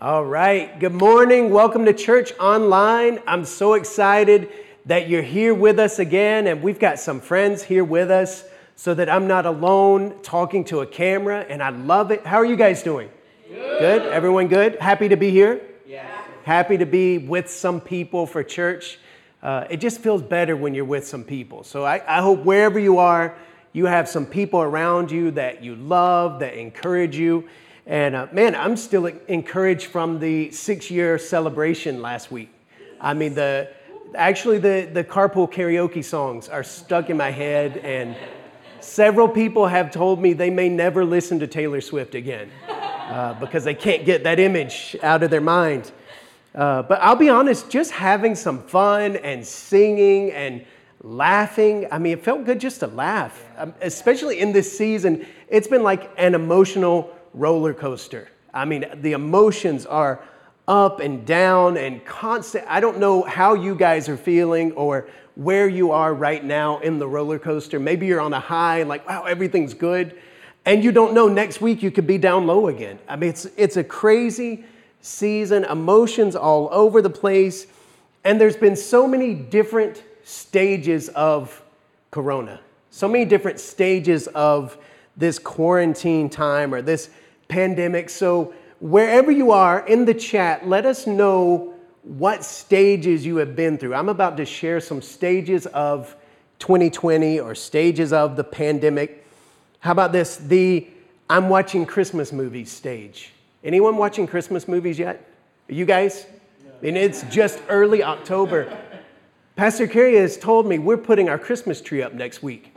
All right. Good morning. Welcome to Church Online. I'm so excited that you're here with us again, and we've got some friends here with us so that I'm not alone talking to a camera, and I love it. How are you guys doing? Good. Everyone good? Happy to be here? Yes. Happy to be with some people for church. It just feels better when you're with some people. So I hope wherever you are, you have some people around you that you love, that encourage you. And man, I'm still encouraged from the 6-year celebration last week. I mean, the carpool karaoke songs are stuck in my head, and several people have told me they may never listen to Taylor Swift again because they can't get that image out of their mind. But I'll be honest, just having some fun and singing and laughing, I mean, it felt good just to laugh, especially in this season. It's been like an emotional roller coaster. I mean, the emotions are up and down and constant. I don't know how you guys are feeling or where you are right now in the roller coaster. Maybe you're on a high, like, wow, everything's good. And you don't know, next week you could be down low again. I mean, it's a crazy season, emotions all over the place. And there's been so many different stages of Corona, so many different stages of this quarantine time or this pandemic. So wherever you are in the chat, let us know what stages you have been through. I'm about to share some stages of 2020 or stages of the pandemic. How about this? The I'm watching Christmas movies stage. Anyone watching Christmas movies yet? Are you guys? No. And it's just early October. Pastor Carey has told me we're putting our Christmas tree up next week.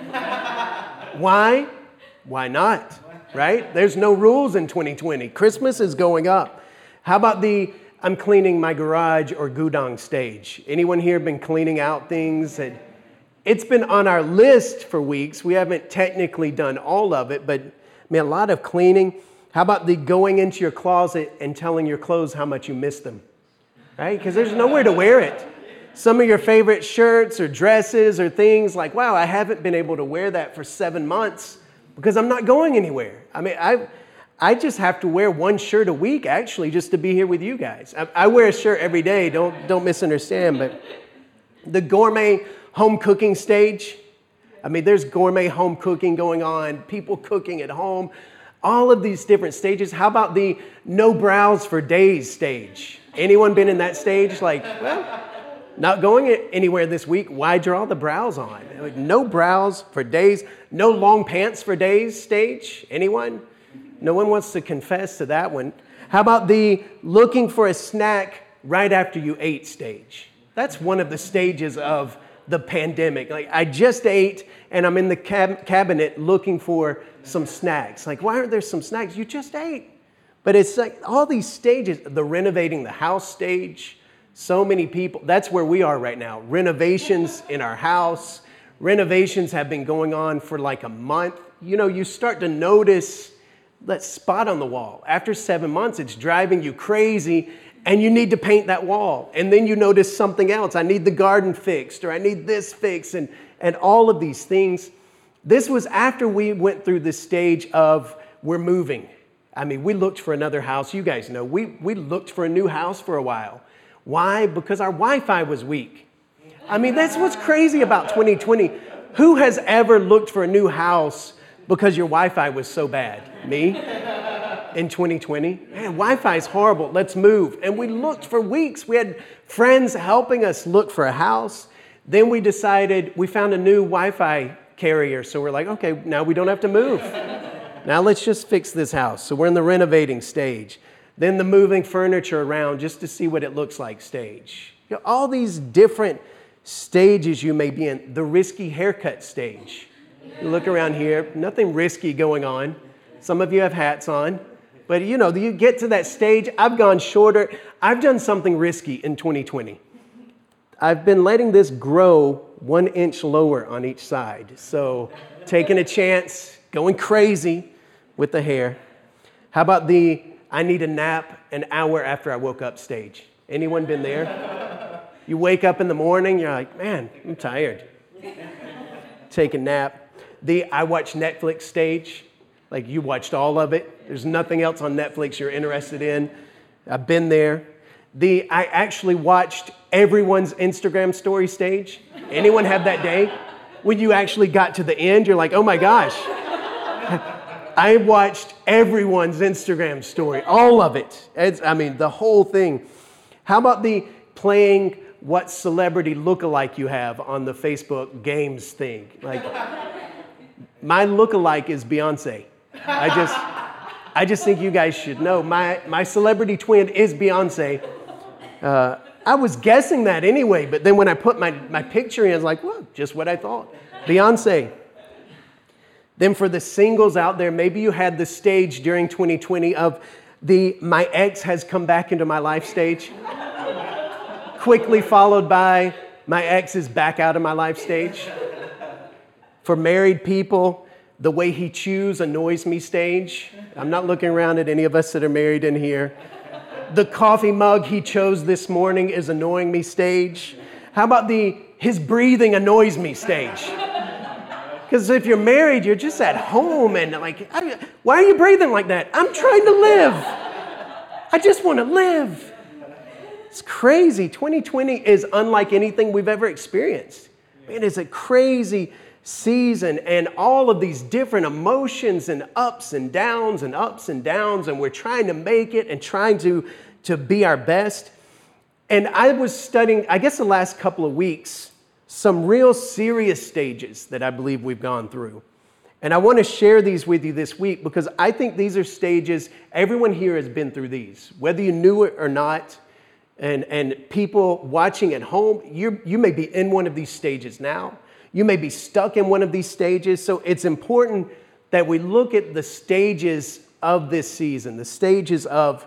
Why? Why not? Right? There's no rules in 2020. Christmas is going up. How about the I'm cleaning my garage or gudang stage? Anyone here been cleaning out things? It's been on our list for weeks. We haven't technically done all of it, but I mean, a lot of cleaning. How about the going into your closet and telling your clothes how much you miss them? Right? Because there's nowhere to wear it. Some of your favorite shirts or dresses or things like, wow, I haven't been able to wear that for 7 months because I'm not going anywhere. I mean, I just have to wear one shirt a week, actually, just to be here with you guys. I wear a shirt every day, don't misunderstand, but the gourmet home cooking stage, I mean, there's gourmet home cooking going on, people cooking at home, all of these different stages. How about the no brows for days stage? Anyone been in that stage? Like, well, not going anywhere this week. Why draw the brows on? Like, no brows for days. No long pants for days stage. Anyone? No one wants to confess to that one. How about the looking for a snack right after you ate stage? That's one of the stages of the pandemic. Like, I just ate and I'm in the cabinet looking for some snacks. Like, why aren't there some snacks? You just ate. But it's like all these stages, the renovating the house stage. So many people, that's where we are right now. Renovations in our house. Renovations have been going on for like a month. You know, you start to notice that spot on the wall. After 7 months, it's driving you crazy and you need to paint that wall. And then you notice something else. I need the garden fixed or I need this fixed and all of these things. This was after we went through the stage of we're moving. I mean, we looked for another house. You guys know, we looked for a new house for a while. Why? Because our Wi-Fi was weak. I mean, that's what's crazy about 2020. Who has ever looked for a new house because your Wi-Fi was so bad? Me? In 2020? Man, Wi-Fi is horrible. Let's move. And we looked for weeks. We had friends helping us look for a house. Then we decided we found a new Wi-Fi carrier. So we're like, okay, now we don't have to move. Now let's just fix this house. So we're in the renovating stage. Then the moving furniture around just to see what it looks like stage. You know, all these different stages you may be in. The risky haircut stage. You look around here, nothing risky going on. Some of you have hats on. But you know, you get to that stage. I've gone shorter. I've done something risky in 2020. I've been letting this grow 1 inch lower on each side. So taking a chance, going crazy with the hair. How about the I need a nap an hour after I woke up stage? Anyone been there? You wake up in the morning, you're like, man, I'm tired. Take a nap. The I watch Netflix stage. Like you watched all of it. There's nothing else on Netflix you're interested in. I've been there. I actually watched everyone's Instagram story stage. Anyone have that day? When you actually got to the end, you're like, oh my gosh. I watched everyone's Instagram story, all of it. The whole thing. How about the playing what celebrity lookalike you have on the Facebook games thing? Like, my lookalike is Beyonce. I just think you guys should know. My celebrity twin is Beyonce. I was guessing that anyway, but then when I put my picture in, I was like, well, just what I thought. Beyonce. Then for the singles out there, maybe you had the stage during 2020 of the my ex has come back into my life stage. Quickly followed by my ex is back out of my life stage. For married people, the way he chews annoys me stage. I'm not looking around at any of us that are married in here. The coffee mug he chose this morning is annoying me stage. How about his breathing annoys me stage? Because if you're married, you're just at home and like, why are you breathing like that? I'm trying to live. I just want to live. It's crazy. 2020 is unlike anything we've ever experienced. Man, it's a crazy season and all of these different emotions and ups and downs and ups and downs, and we're trying to make it and trying to be our best. And I was studying, I guess the last couple of weeks, some real serious stages that I believe we've gone through. And I want to share these with you this week because I think these are stages, everyone here has been through these, whether you knew it or not. And people watching at home, you may be in one of these stages now. You may be stuck in one of these stages. So it's important that we look at the stages of this season, the stages of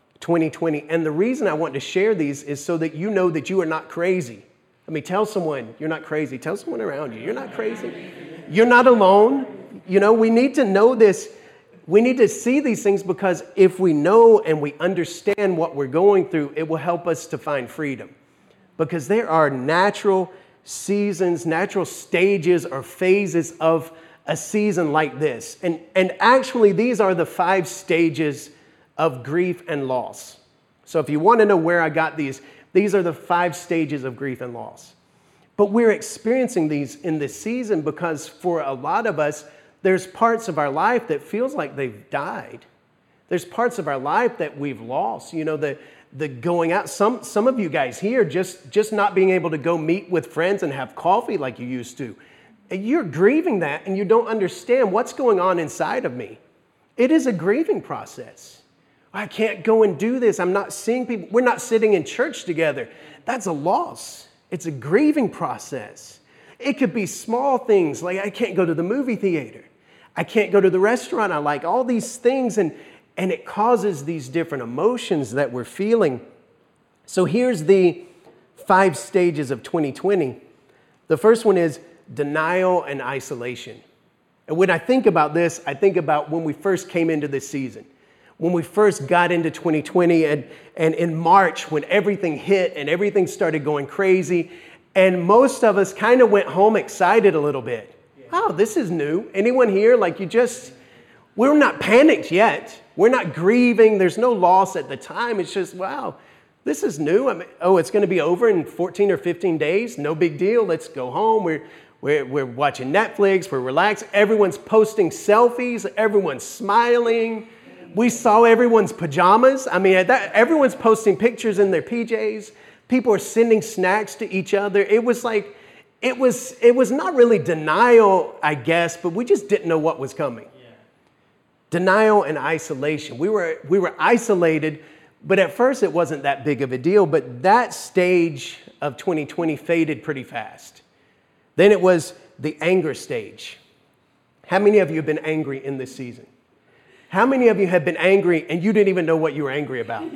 2020. And the reason I want to share these is so that you know that you are not crazy. I mean, tell someone you're not crazy. Tell someone around you, you're not crazy. You're not alone. You know, we need to know this. We need to see these things because if we know and we understand what we're going through, it will help us to find freedom. Because there are natural seasons, natural stages or phases of a season like this. And actually, these are the 5 stages of grief and loss. So if you want to know where I got these are the 5 stages of grief and loss. But we're experiencing these in this season because for a lot of us, there's parts of our life that feels like they've died. There's parts of our life that we've lost. You know, the going out. Some of you guys here just not being able to go meet with friends and have coffee like you used to. And you're grieving that and you don't understand what's going on inside of me. It is a grieving process. I can't go and do this. I'm not seeing people. We're not sitting in church together. That's a loss. It's a grieving process. It could be small things like I can't go to the movie theater. I can't go to the restaurant I like. All these things and it causes these different emotions that we're feeling. So here's the 5 stages of 2020. The first one is denial and isolation. And when I think about this, I think about when we first came into this season. When we first got into 2020 and in March when everything hit and everything started going crazy and most of us kind of went home excited a little bit. Oh, this is new. Anyone here? Like we're not panicked yet. We're not grieving. There's no loss at the time. It's just, wow, this is new. It's going to be over in 14 or 15 days. No big deal. Let's go home. We're watching Netflix. We're relaxed. Everyone's posting selfies. Everyone's smiling. We saw everyone's pajamas. Everyone's posting pictures in their PJs. People are sending snacks to each other. It was not really denial, I guess, but we just didn't know what was coming. Yeah. Denial and isolation. We were isolated, but at first it wasn't that big of a deal. But that stage of 2020 faded pretty fast. Then it was the anger stage. How many of you have been angry in this season? How many of you have been angry and you didn't even know what you were angry about?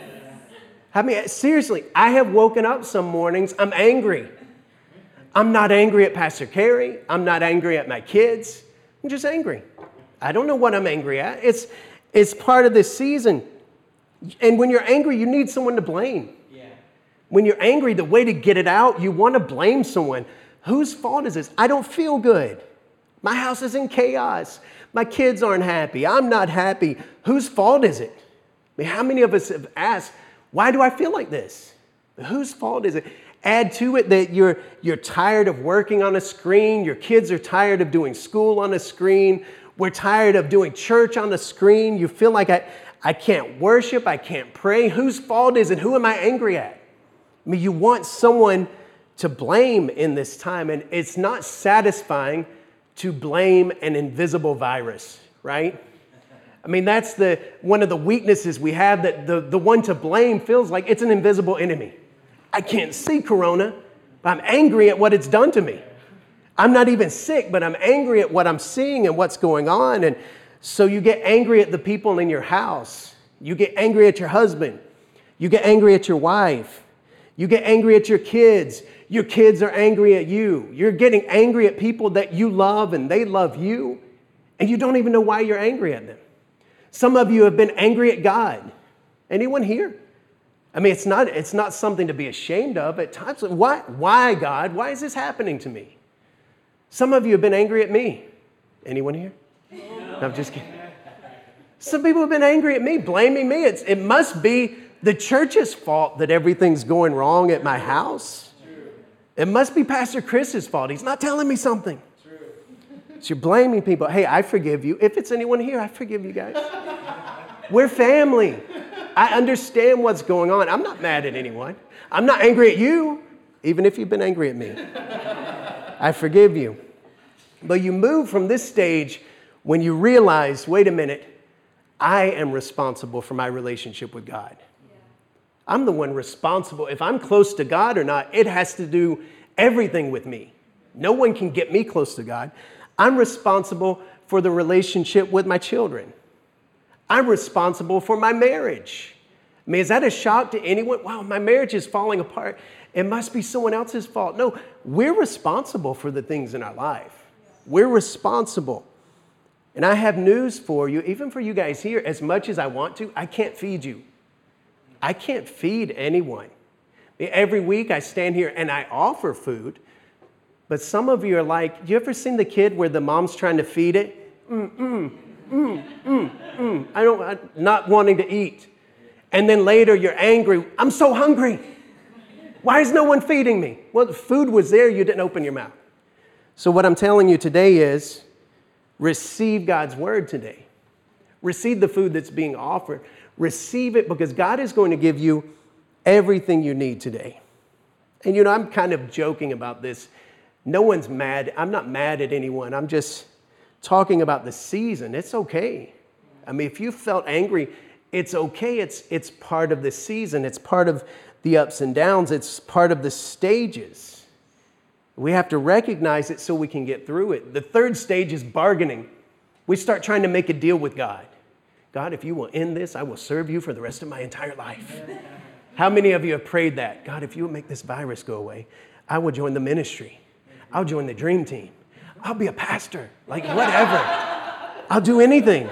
Seriously, I have woken up some mornings, I'm angry. I'm not angry at Pastor Carey. I'm not angry at my kids. I'm just angry. I don't know what I'm angry at. It's part of this season. And when you're angry, you need someone to blame. Yeah. When you're angry, the way to get it out, you want to blame someone. Whose fault is this? I don't feel good. My house is in chaos. My kids aren't happy. I'm not happy. Whose fault is it? mean, how many of us have asked, why do I feel like this? Whose fault is it? Add to it that you're tired of working on a screen. Your kids are tired of doing school on a screen. We're tired of doing church on a screen. You feel like I can't worship. I can't pray. Whose fault is it? Who am I angry at? I mean, you want someone to blame in this time, and it's not satisfying to blame an invisible virus, right? I mean, that's one of the weaknesses we have, that the one to blame feels like it's an invisible enemy. I can't see corona, but I'm angry at what it's done to me. I'm not even sick, but I'm angry at what I'm seeing and what's going on. And so you get angry at the people in your house. You get angry at your husband. You get angry at your wife. You get angry at your kids. Your kids are angry at you. You're getting angry at people that you love and they love you, and you don't even know why you're angry at them. Some of you have been angry at God. Anyone here? I mean, it's not something to be ashamed of. At times, why God? Why is this happening to me? Some of you have been angry at me. Anyone here? No, I'm just kidding. Some people have been angry at me, blaming me. It must be the church's fault that everything's going wrong at my house. It must be Pastor Chris's fault. He's not telling me something. So you're blaming people. Hey, I forgive you. If it's anyone here, I forgive you guys. We're family. I understand what's going on. I'm not mad at anyone. I'm not angry at you, even if you've been angry at me. I forgive you. But you move from this stage when you realize, wait a minute, I am responsible for my relationship with God. I'm the one responsible. If I'm close to God or not, it has to do everything with me. No one can get me close to God. I'm responsible for the relationship with my children. I'm responsible for my marriage. I mean, is that a shock to anyone? Wow, my marriage is falling apart. It must be someone else's fault. No, we're responsible for the things in our life. We're responsible. And I have news for you, even for you guys here, as much as I want to, I can't feed you. I can't feed anyone. Every week I stand here and I offer food, but some of you are like, you ever seen the kid where the mom's trying to feed it? I'm not wanting to eat. And then later you're angry. I'm so hungry. Why is no one feeding me? Well, the food was there. You didn't open your mouth. So what I'm telling you today is receive God's word today. Receive the food that's being offered. Receive it, because God is going to give you everything you need today. And I'm kind of joking about this. No one's mad. I'm not mad at anyone. I'm just talking about the season. It's okay. I mean, if you felt angry, it's okay. It's part of the season. It's part of the ups and downs. It's part of the stages. We have to recognize it so we can get through it. The third stage is bargaining. We start trying to make a deal with God. God, if you will end this, I will serve you for the rest of my entire life. How many of you have prayed that? God, if you will make this virus go away, I will join the ministry. I'll join the dream team. I'll be a pastor, like whatever. I'll do anything.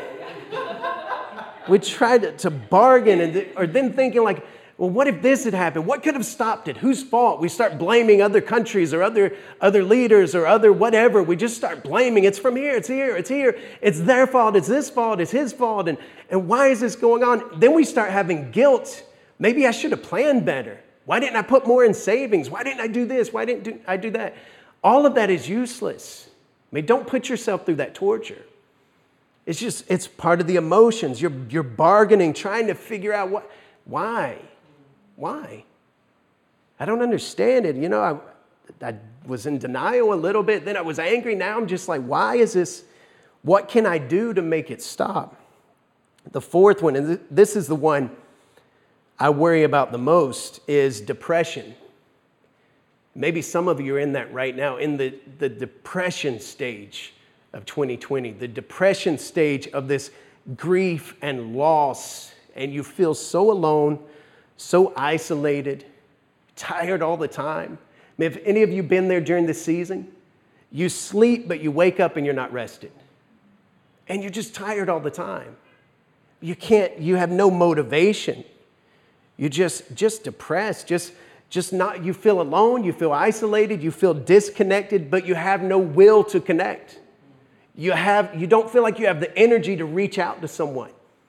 We try to bargain, or then thinking like, well, what if this had happened? What could have stopped it? Whose fault? We start blaming other countries or other leaders or other whatever. We just start blaming. It's from here, it's here, it's here. It's their fault, it's this fault, it's his fault. And why is this going on? Then we start having guilt. Maybe I should have planned better. Why didn't I put more in savings? Why didn't I do this? Why didn't I do that? All of that is useless. I mean, don't put yourself through that torture. It's part of the emotions. You're bargaining, trying to figure out why. Why? I don't understand it. I was in denial a little bit. Then I was angry. Now I'm just like, why is this? What can I do to make it stop? The fourth one, and this is the one I worry about the most, is depression. Maybe some of you are in that right now, in the depression stage of 2020, the depression stage of this grief and loss, and you feel so alone, so isolated, tired all the time. I mean, if any of you been there during this season, you sleep, but you wake up and you're not rested. And you're just tired all the time. You have no motivation. You're just depressed, you feel alone, you feel isolated, you feel disconnected, but you have no will to connect. You don't feel like you have the energy to reach out to someone.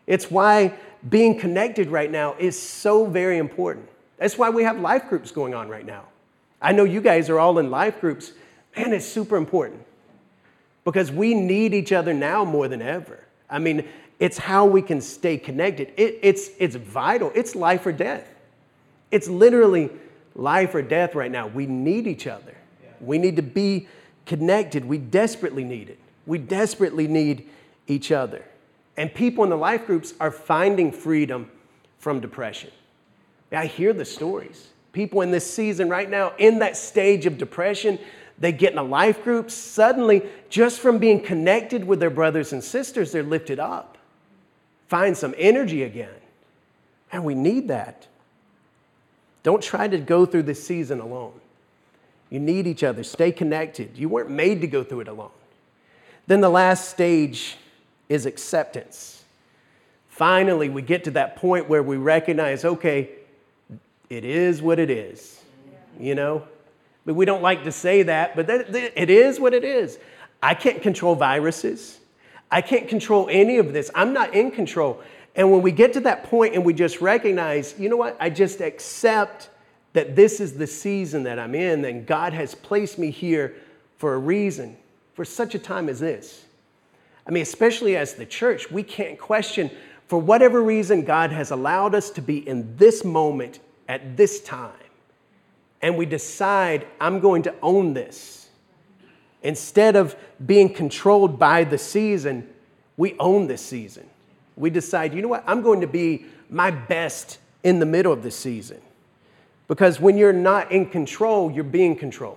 It's why being connected right now is so very important. That's why we have life groups going on right now. I know you guys are all in life groups. Man, it's super important because we need each other now more than ever. I mean, it's how we can stay connected. It's vital. It's life or death. It's literally life or death right now. We need each other. We need to be connected. We desperately need it. We desperately need each other. And people in the life groups are finding freedom from depression. I hear the stories. People in this season right now, in that stage of depression, they get in a life group. Suddenly, just from being connected with their brothers and sisters, they're lifted up. Find some energy again. And we need that. Don't try to go through this season alone. You need each other. Stay connected. You weren't made to go through it alone. Then the last stage is acceptance. Finally, we get to that point where we recognize, okay, it is what it is, you know? But we don't like to say that, but it is what it is. I can't control viruses. I can't control any of this. I'm not in control. And when we get to that point and we just recognize, you know what? I just accept that this is the season that I'm in, and God has placed me here for a reason, for such a time as this. I mean, especially as the church, we can't question, for whatever reason, God has allowed us to be in this moment at this time. And we decide, I'm going to own this. Instead of being controlled by the season, we own this season. We decide, you know what? I'm going to be my best in the middle of the season. Because when you're not in control, you're being controlled.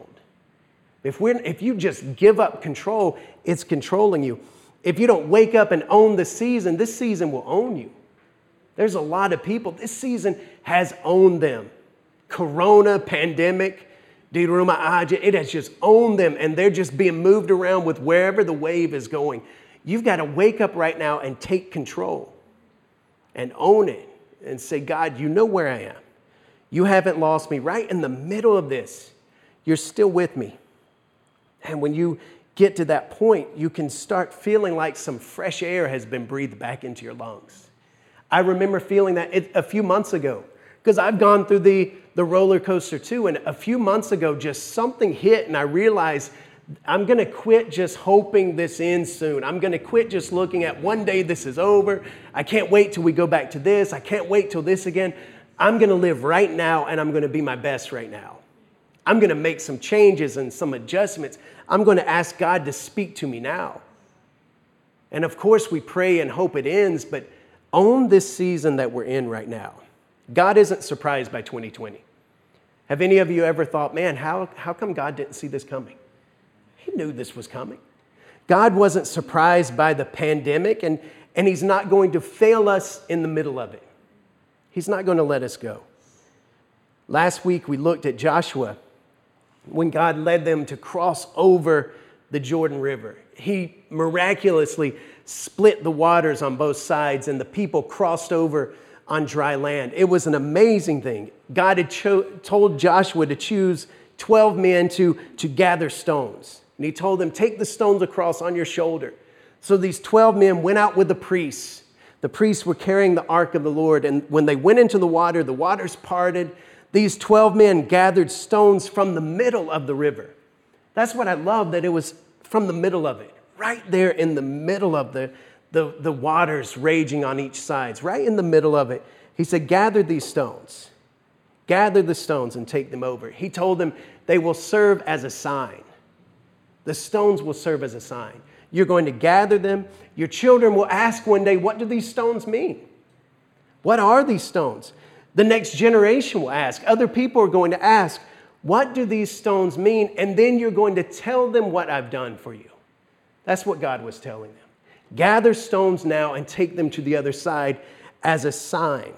If you just give up control, it's controlling you. If you don't wake up and own the season, this season will own you. There's a lot of people, this season has owned them. Corona, pandemic, it has just owned them, and they're just being moved around with wherever the wave is going. You've got to wake up right now and take control and own it and say, God, you know where I am. You haven't lost me. Right in the middle of this, you're still with me. And when you get to that point, you can start feeling like some fresh air has been breathed back into your lungs. I remember feeling that a few months ago, because I've gone through the roller coaster too. And a few months ago, just something hit and I realized I'm going to quit just hoping this ends soon. I'm going to quit just looking at one day this is over. I can't wait till we go back to this. I can't wait till this again. I'm going to live right now and I'm going to be my best right now. I'm going to make some changes and some adjustments. I'm going to ask God to speak to me now. And of course we pray and hope it ends, but own this season that we're in right now. God isn't surprised by 2020. Have any of you ever thought, man, how come God didn't see this coming? He knew this was coming. God wasn't surprised by the pandemic, and he's not going to fail us in the middle of it. He's not going to let us go. Last week, we looked at Joshua when God led them to cross over the Jordan River. He miraculously split the waters on both sides, and the people crossed over on dry land. It was an amazing thing. God had told Joshua to choose 12 men to gather stones. And he told them, take the stones across on your shoulder. So these 12 men went out with the priests. The priests were carrying the ark of the Lord. And when they went into the waters parted. These 12 men gathered stones from the middle of the river. That's what I love, that it was from the middle of it. Right there in the middle of the waters raging on each side. Right in the middle of it. He said, gather these stones. Gather the stones and take them over. He told them they will serve as a sign. The stones will serve as a sign. You're going to gather them. Your children will ask one day, what do these stones mean? What are these stones? The next generation will ask. Other people are going to ask, what do these stones mean? And then you're going to tell them what I've done for you. That's what God was telling them. Gather stones now and take them to the other side as a sign.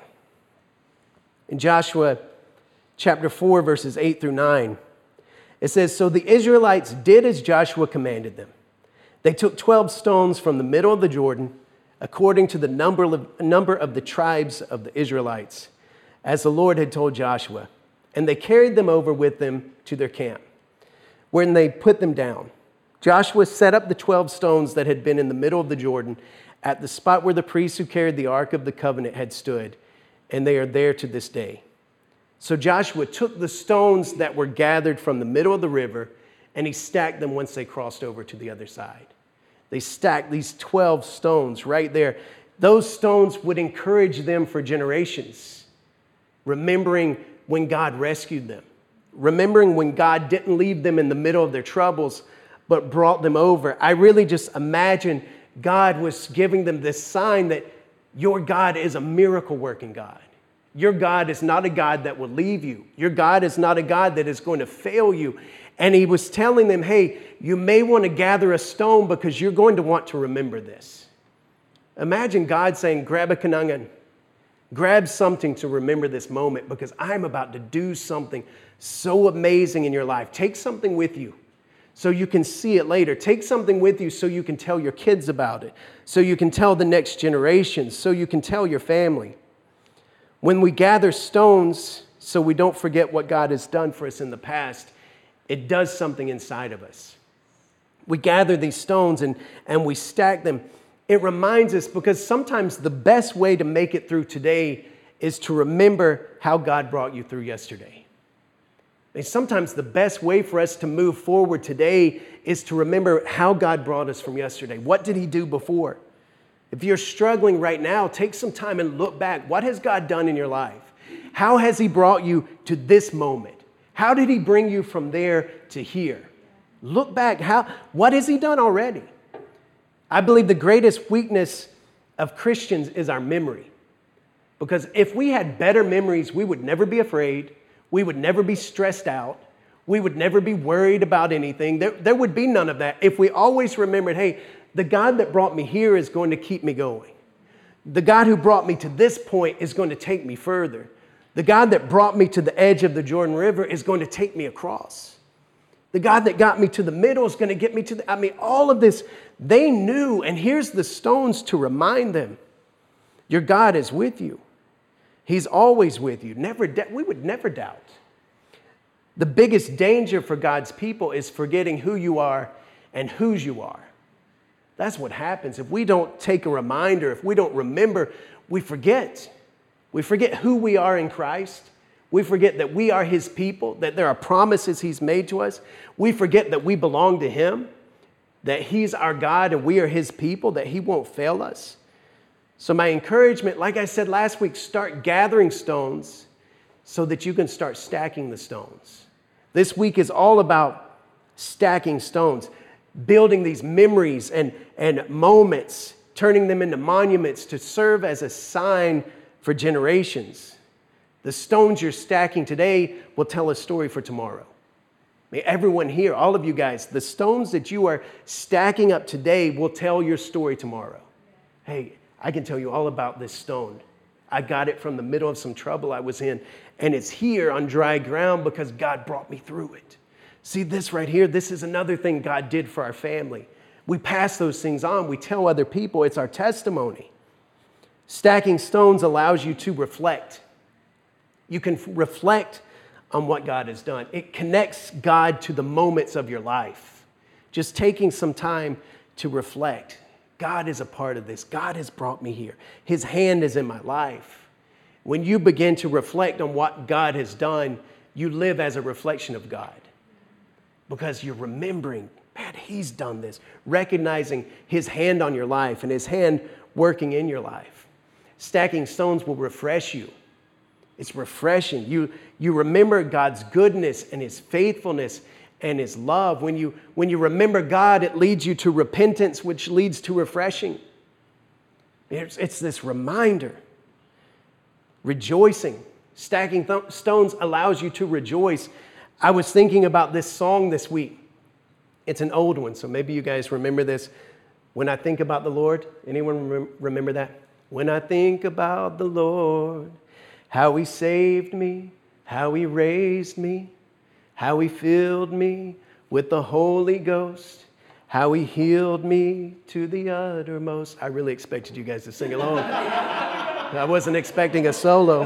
In Joshua chapter 4, verses 8 through 9, it says, so the Israelites did as Joshua commanded them. They took 12 stones from the middle of the Jordan, according to the number of the tribes of the Israelites, as the Lord had told Joshua. And they carried them over with them to their camp, when they put them down. Joshua set up the 12 stones that had been in the middle of the Jordan at the spot where the priests who carried the Ark of the Covenant had stood, and they are there to this day. So Joshua took the stones that were gathered from the middle of the river, and he stacked them once they crossed over to the other side. They stacked these 12 stones right there. Those stones would encourage them for generations, remembering when God rescued them, remembering when God didn't leave them in the middle of their troubles, but brought them over. I really just imagine God was giving them this sign that your God is a miracle-working God. Your God is not a God that will leave you. Your God is not a God that is going to fail you. And he was telling them, hey, you may want to gather a stone because you're going to want to remember this. Imagine God saying, grab a kanangan, grab something to remember this moment because I'm about to do something so amazing in your life. Take something with you so you can see it later. Take something with you so you can tell your kids about it, so you can tell the next generation, so you can tell your family. When we gather stones so we don't forget what God has done for us in the past, it does something inside of us. We gather these stones and we stack them. It reminds us because sometimes the best way to make it through today is to remember how God brought you through yesterday. And sometimes the best way for us to move forward today is to remember how God brought us from yesterday. What did he do before? If you're struggling right now, take some time and look back. What has God done in your life? How has he brought you to this moment? How did he bring you from there to here? Look back. What has he done already? I believe the greatest weakness of Christians is our memory. Because if we had better memories, we would never be afraid. We would never be stressed out. We would never be worried about anything. There would be none of that if we always remembered, hey, the God that brought me here is going to keep me going. The God who brought me to this point is going to take me further. The God that brought me to the edge of the Jordan River is going to take me across. The God that got me to the middle is going to get me to all of this, they knew, and here's the stones to remind them. Your God is with you. He's always with you. We would never doubt. The biggest danger for God's people is forgetting who you are and whose you are. That's what happens. If we don't take a reminder, if we don't remember, we forget. We forget who we are in Christ. We forget that we are his people, that there are promises he's made to us. We forget that we belong to him, that he's our God and we are his people, that he won't fail us. So my encouragement, like I said last week, start gathering stones so that you can start stacking the stones. This week is all about stacking stones, building these memories and moments, turning them into monuments to serve as a sign for generations. The stones you're stacking today will tell a story for tomorrow. May everyone here, all of you guys, the stones that you are stacking up today will tell your story tomorrow. Hey, I can tell you all about this stone. I got it from the middle of some trouble I was in, and it's here on dry ground because God brought me through it. See this right here? This is another thing God did for our family. We pass those things on. We tell other people. It's our testimony. Stacking stones allows you to reflect. You can reflect on what God has done. It connects God to the moments of your life. Just taking some time to reflect. God is a part of this. God has brought me here. His hand is in my life. When you begin to reflect on what God has done, you live as a reflection of God. Because you're remembering, man, he's done this. Recognizing his hand on your life and his hand working in your life. Stacking stones will refresh you. It's refreshing. You remember God's goodness and his faithfulness and his love. When you remember God, it leads you to repentance, which leads to refreshing. It's this reminder. Rejoicing. Stacking stones allows you to rejoice. I was thinking about this song this week. It's an old one, so maybe you guys remember this. When I think about the Lord, anyone remember that? When I think about the Lord, how he saved me, how he raised me, how he filled me with the Holy Ghost, how he healed me to the uttermost. I really expected you guys to sing along. I wasn't expecting a solo.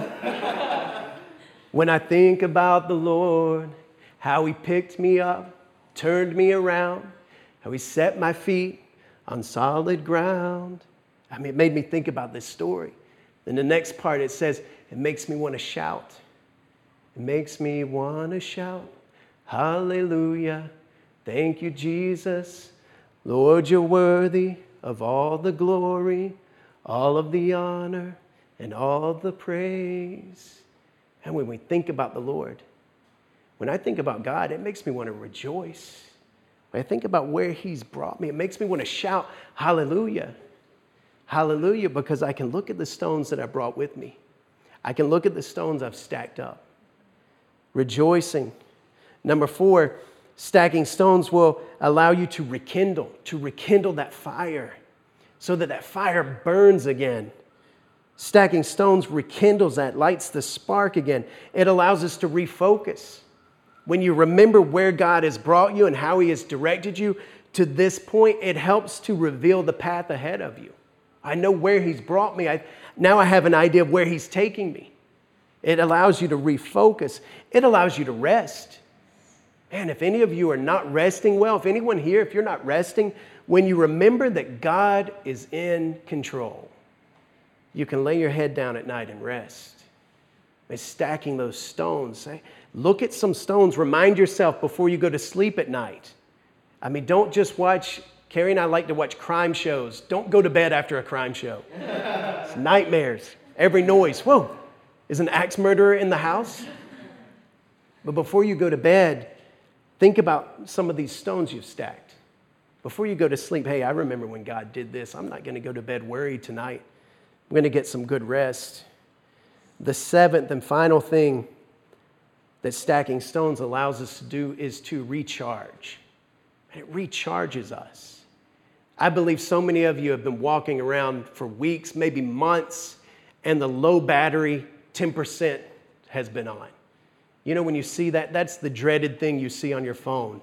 When I think about the Lord, how he picked me up, turned me around, how he set my feet on solid ground. It made me think about this story. In the next part, it says, it makes me want to shout. It makes me want to shout, hallelujah. Thank you, Jesus. Lord, you're worthy of all the glory, all of the honor, and all the praise. And when we think about the Lord, when I think about God, it makes me want to rejoice. When I think about where he's brought me, it makes me want to shout, hallelujah. Hallelujah, because I can look at the stones that I brought with me. I can look at the stones I've stacked up. Rejoicing. Number 4, stacking stones will allow you to rekindle that fire so that that fire burns again. Stacking stones rekindles that, lights the spark again. It allows us to refocus. When you remember where God has brought you and how he has directed you to this point, it helps to reveal the path ahead of you. I know where he's brought me. Now I have an idea of where he's taking me. It allows you to refocus. It allows you to rest. Man, if any of you are not resting well, if anyone here, if you're not resting, when you remember that God is in control, you can lay your head down at night and rest. By stacking those stones. Look at some stones. Remind yourself before you go to sleep at night. Don't just watch. Carrie and I like to watch crime shows. Don't go to bed after a crime show. It's nightmares. Every noise. Whoa, is an axe murderer in the house? But before you go to bed, think about some of these stones you've stacked. Before you go to sleep, hey, I remember when God did this. I'm not going to go to bed worried tonight. I'm going to get some good rest. The 7th and final thing that stacking stones allows us to do is to recharge. It recharges us. I believe so many of you have been walking around for weeks, maybe months, and the low battery 10% has been on. When you see that, that's the dreaded thing you see on your phone.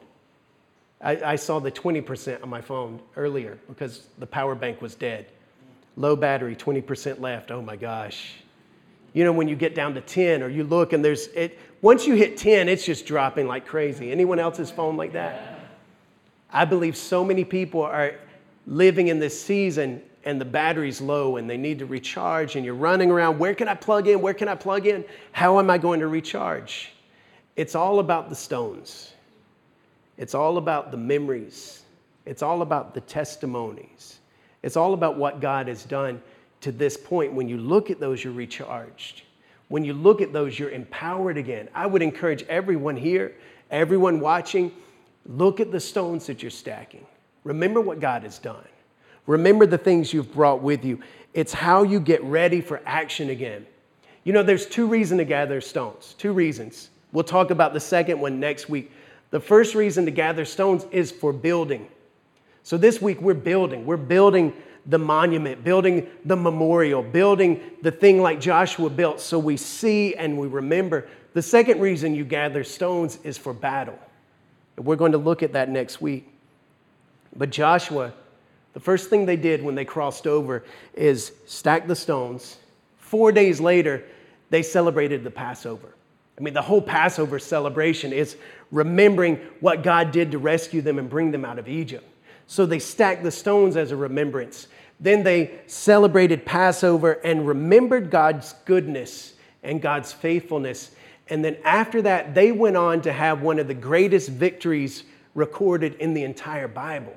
I saw the 20% on my phone earlier because the power bank was dead. Low battery, 20% left. Oh my gosh. When you get down to 10 or you look and once you hit 10, it's just dropping like crazy. Anyone else's phone like that? I believe so many people are living in this season and the battery's low and they need to recharge and you're running around. Where can I plug in? Where can I plug in? How am I going to recharge? It's all about the stones. It's all about the memories. It's all about the testimonies. It's all about what God has done to this point. When you look at those, you're recharged. When you look at those, you're empowered again. I would encourage everyone here, everyone watching, look at the stones that you're stacking. Remember what God has done. Remember the things you've brought with you. It's how you get ready for action again. There's 2 reasons to gather stones. 2 reasons. We'll talk about the second one next week. The first reason to gather stones is for building. So this week we're building. We're building the monument, building the memorial, building the thing like Joshua built so we see and we remember. The second reason you gather stones is for battle. We're going to look at that next week. But Joshua, the first thing they did when they crossed over is stack the stones. 4 days later, they celebrated the Passover. The whole Passover celebration is remembering what God did to rescue them and bring them out of Egypt. So they stacked the stones as a remembrance. Then they celebrated Passover and remembered God's goodness and God's faithfulness. And then after that, they went on to have one of the greatest victories recorded in the entire Bible.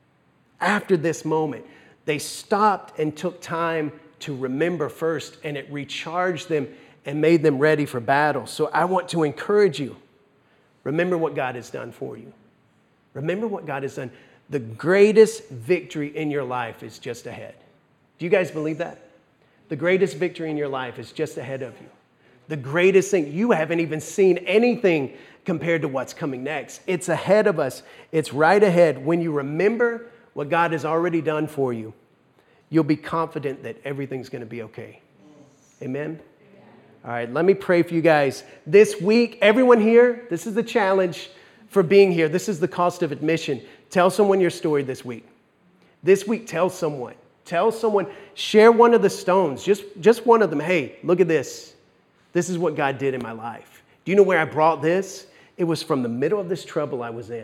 After this moment, they stopped and took time to remember first, and it recharged them and made them ready for battle. So I want to encourage you. Remember what God has done for you. Remember what God has done. The greatest victory in your life is just ahead. Do you guys believe that? The greatest victory in your life is just ahead of you. The greatest thing, you haven't even seen anything compared to what's coming next. It's ahead of us. It's right ahead. When you remember what God has already done for you, you'll be confident that everything's going to be okay. Amen? All right, let me pray for you guys. This week, everyone here, this is the challenge for being here. This is the cost of admission. Tell someone your story this week. This week, tell someone. Tell someone, share one of the stones, just one of them. Hey, look at this. This is what God did in my life. Do you know where I brought this? It was from the middle of this trouble I was in.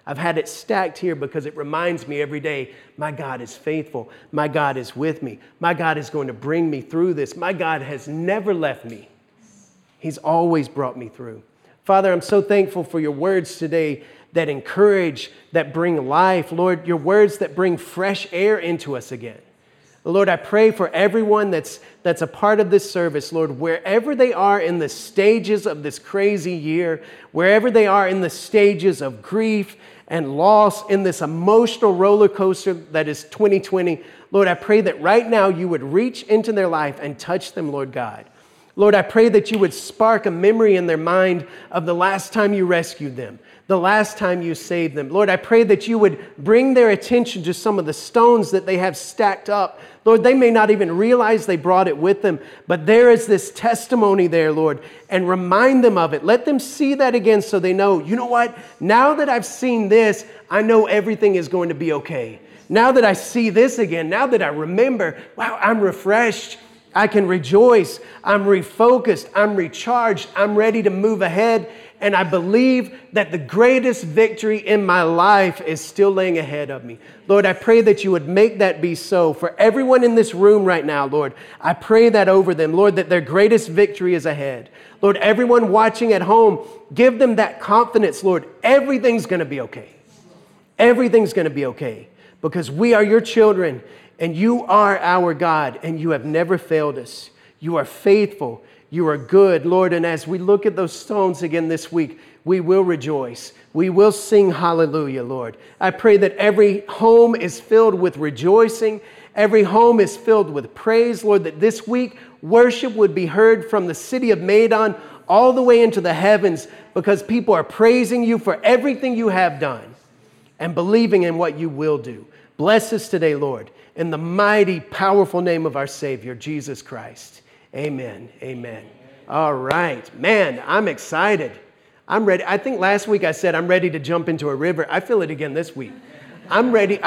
I've had it stacked here because it reminds me every day, my God is faithful. My God is with me. My God is going to bring me through this. My God has never left me. He's always brought me through. Father, I'm so thankful for your words today that encourage, that bring life. Lord, your words that bring fresh air into us again. Lord, I pray for everyone that's a part of this service, Lord, wherever they are in the stages of this crazy year, wherever they are in the stages of grief and loss, in this emotional roller coaster that is 2020, Lord, I pray that right now you would reach into their life and touch them, Lord God. Lord, I pray that you would spark a memory in their mind of the last time you rescued them, the last time you saved them. Lord, I pray that you would bring their attention to some of the stones that they have stacked up. Lord, they may not even realize they brought it with them, but there is this testimony there, Lord, and remind them of it. Let them see that again so they know, you know what? Now that I've seen this, I know everything is going to be okay. Now that I see this again, now that I remember, wow, I'm refreshed. I can rejoice. I'm refocused. I'm recharged. I'm ready to move ahead. And I believe that the greatest victory in my life is still laying ahead of me. Lord, I pray that you would make that be so for everyone in this room right now, Lord. I pray that over them, Lord, that their greatest victory is ahead. Lord, everyone watching at home, give them that confidence, Lord. Everything's going to be okay. Everything's going to be okay because we are your children. And you are our God, and you have never failed us. You are faithful. You are good, Lord. And as we look at those stones again this week, we will rejoice. We will sing hallelujah, Lord. I pray that every home is filled with rejoicing. Every home is filled with praise, Lord, that this week worship would be heard from the city of Medan all the way into the heavens because people are praising you for everything you have done and believing in what you will do. Bless us today, Lord. In the mighty, powerful name of our Savior, Jesus Christ. Amen. Amen. All right. Man, I'm excited. I'm ready. I think last week I said I'm ready to jump into a river. I feel it again this week. I'm ready.